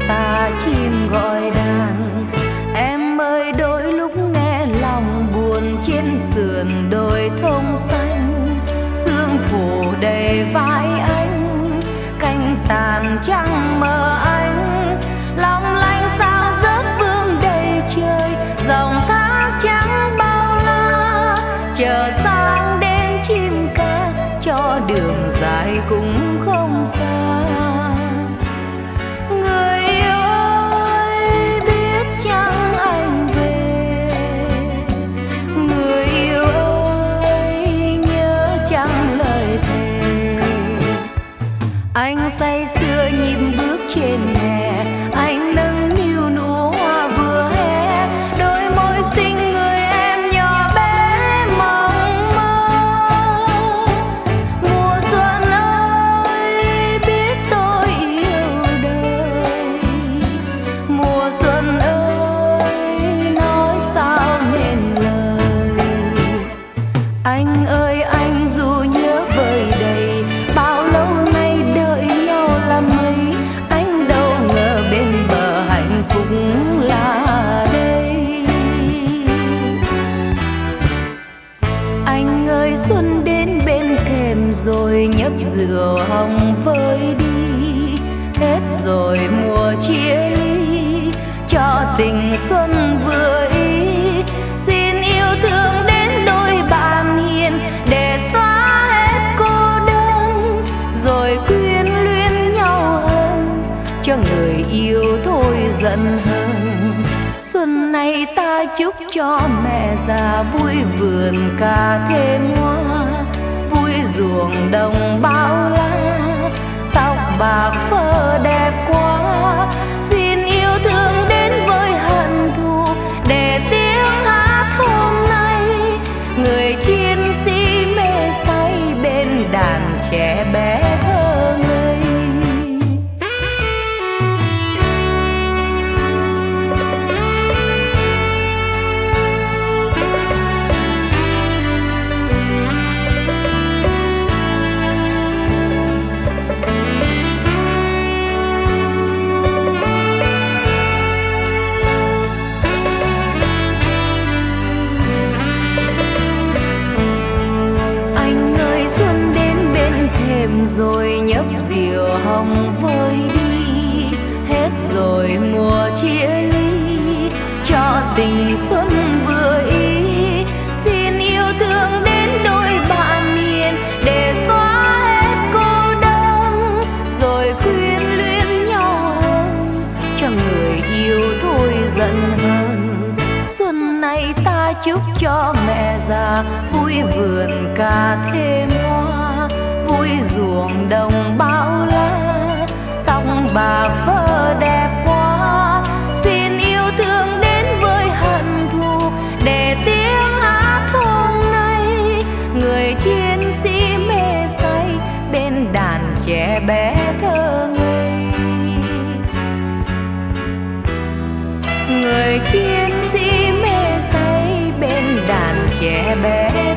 ta chim gọi đàn. Em ơi đôi lúc nghe lòng buồn trên sườn đồi thông xanh, sương phủ đầy vai anh, cánh tàn trăng mờ anh, long lanh sao rớt vương đầy trời, dòng thác trắng bao la, chờ sáng đến chim ca cho đường dài cũng không xa. Người yêu ơi biết chăng anh về, người yêu ơi nhớ chăng lời thề. Anh say sưa nhịp bước trên hè, anh nâng niu nụ hoa vừa hé, đôi môi xinh người em nhỏ bé mong mơ. Mùa xuân ơi biết tôi yêu đời, mùa xuân ơi nói sao nên lời. Anh ơi anh dù nhớ vời đầy, bao lâu nay đợi nhau là mấy, anh đâu ngờ bên bờ hạnh phúc là đây. Anh ơi xuân đến bên thềm rồi, nhấp rượu hồng vơi đi, hết rồi mùa chia ly, cho tình xuân vừa ý. Xin yêu thương đến đôi bạn hiền, để xóa hết cô đơn, rồi quyến luyến nhau hơn, cho người yêu thôi giận hơn. Xuân này ta chúc cho mẹ già vui vườn cà thêm hoa, vui ruộng đồng bao la, tóc bạc phơ đẹp quá. Xin yêu thương đến với hận thù, để tiếng hát hôm nay người chiến sĩ mê say bên đàn trẻ bé thơ ngây. Rồi nhấp rượu hồng vơi đi, hết rồi mùa chia ly, cho tình xuân vừa ý. Xin yêu thương đến đôi bạn hiền, để xóa hết cô đơn, rồi quyến luyến nhau hơn, cho người yêu thôi giận hơn. Xuân này ta chúc cho mẹ già vui vườn cà thêm hoa, vui ruộng đồng bao la, tóc bạc phơ đẹp quá. Xin yêu thương đến với hận thù, để tiếng hát hôm nay người chiến sĩ mê say bên đàn trẻ bé thơ ngây. Người chiến sĩ mê say bên đàn trẻ bé